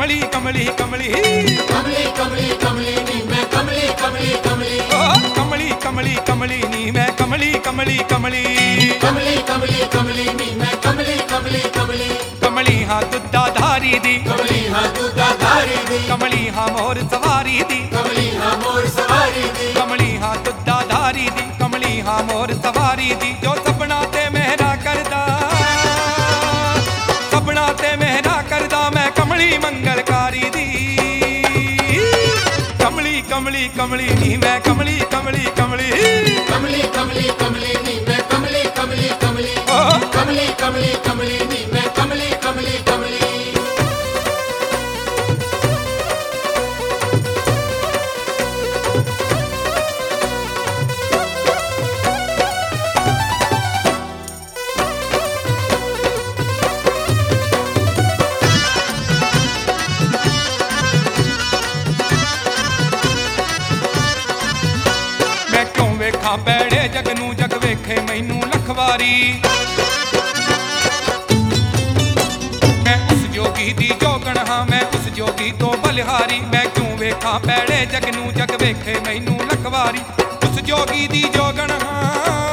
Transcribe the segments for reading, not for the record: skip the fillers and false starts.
कमली कमली कमली कमली कमली कमली नी मैं कमली कमली कमली ओ कमली कमली कमली नी मैं कमली कमली कमली कमली कमली कमली नी मैं कमली कमली कमली कमली हाँ दुद्धा धारी दी कमली हाँ दूधा धारी दी कमली हाँ मोर सवारी दी कमली हाँ मोर सवारी दी कमली हाँ दुद्धा धारी दी कमली हाँ मोर सवारी दी जो सपना ते मेहरा करदा सपना ते मेहरा करदा मैं कमली मंगलकारी दी कमली कमली कमली नी मैं कमली कमली कमली कमली कमली कमली नी मैं कमली कमली कमली ओ कमली कमली कमली नी मैं कमली कमली कमली ਵੇਖਾਂ ਪੈੜੇ ਜਗ ਨੂੰ ਜਗ ਵੇਖੇ ਮੈਨੂੰ ਲਖਵਾਰੀ ਮੈਂ ਉਸ ਜੋਗੀ ਦੀ ਜੋਗਣ ਹਾਂ ਮੈਂ ਉਸ ਜੋਗੀ ਤੋਂ ਬਲਿਹਾਰੀ ਮੈਂ ਕਿਉਂ ਵੇਖਾਂ ਪੈੜੇ ਜਗ ਨੂੰ ਜਗ ਵੇਖੇ ਮੈਨੂੰ ਲਖਵਾਰੀ ਉਸ ਜੋਗੀ ਦੀ ਜੋਗਣ ਹਾਂ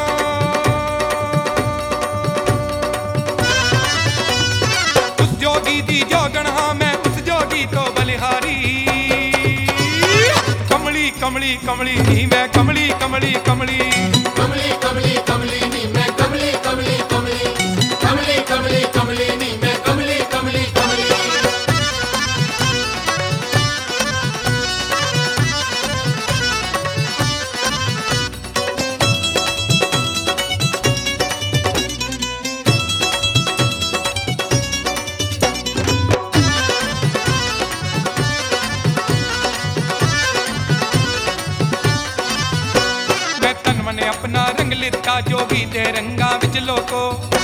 ਉਸ ਜੋਗੀ ਦੀ ਜੋਗਣ ਹਾਂ ਮੈਂ ਉਸ ਜੋਗੀ ਤੋਂ ਬਲਿਹਾਰੀ कमली कमली नी मैं कमली कमली कमली कमली कमली कमली नी मैं कमली कमली कमली कमली कमली कमली नी मैं कमली कमली कमली ने अपना रंग लिता जोगी दे रंगा विच लोको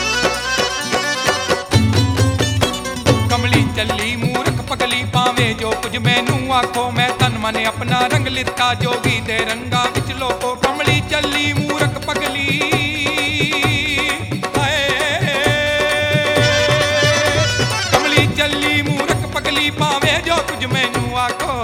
कमली चली मूर्ख पगली पावे जो कुछ मैनू आखो मैं तन मन अपना रंग लिता जोगी दे रंगा विच लोको कमली चली मूर्ख पगली कमली चली मूर्ख पगली पावे जो कुछ मैनू आखो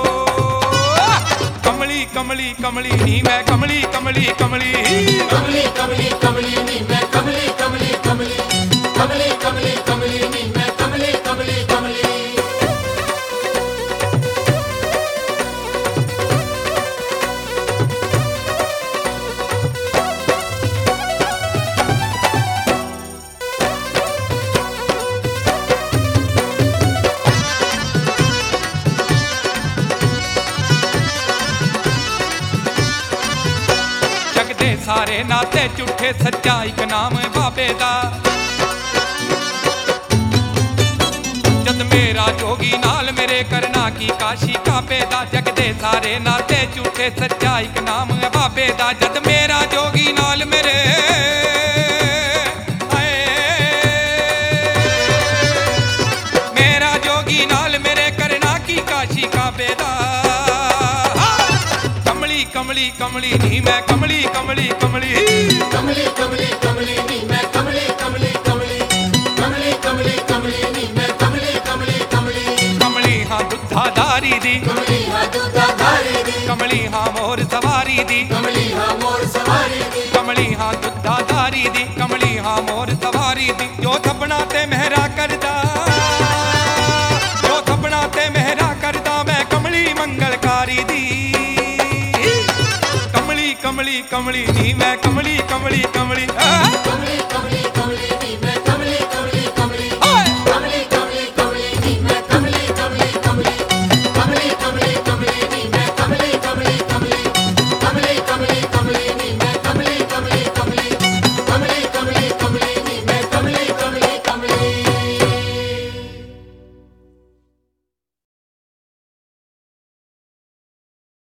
कमली कमली नी मैं कमली कमली कमली कमली कमली कमली नी मैं कमली कमली कमली कमली कमली कमली नी मैं कमली कमली कमली सारे नाते झूठे सच्चा एक नाम बाबे दा जद मेरा जोगी नाल मेरे करना की काशी काबे दा जग दे सारे नाते झूठे सच्चा एक नाम बाबे दा जद मेरा जोगी नाल मेरे मेरा जोगी नाल मेरे करना की काशी काबे दा कमली कमली नी मैं कमली कमली कमली कमली कमली कमली नी मैं कमली कमली कमली कमली कमली कमली नी मैं कमली कमली कमली कमली हाँ दुद्धा धारी दी कमली हाँ दूधा धारी दी कमली हाँ मोर सवारी दी कमली हाँ मोर सवारी दी कमली हाँ दुद्धा धारी दी कमली हाँ मोर सवारी दी जो सपना ते मेहरा करदा जो सपना ते मेहरा करदा मैं कमली मंगलकारी दी कमली कमली नी मैं कमली कमली कमली कमली कमली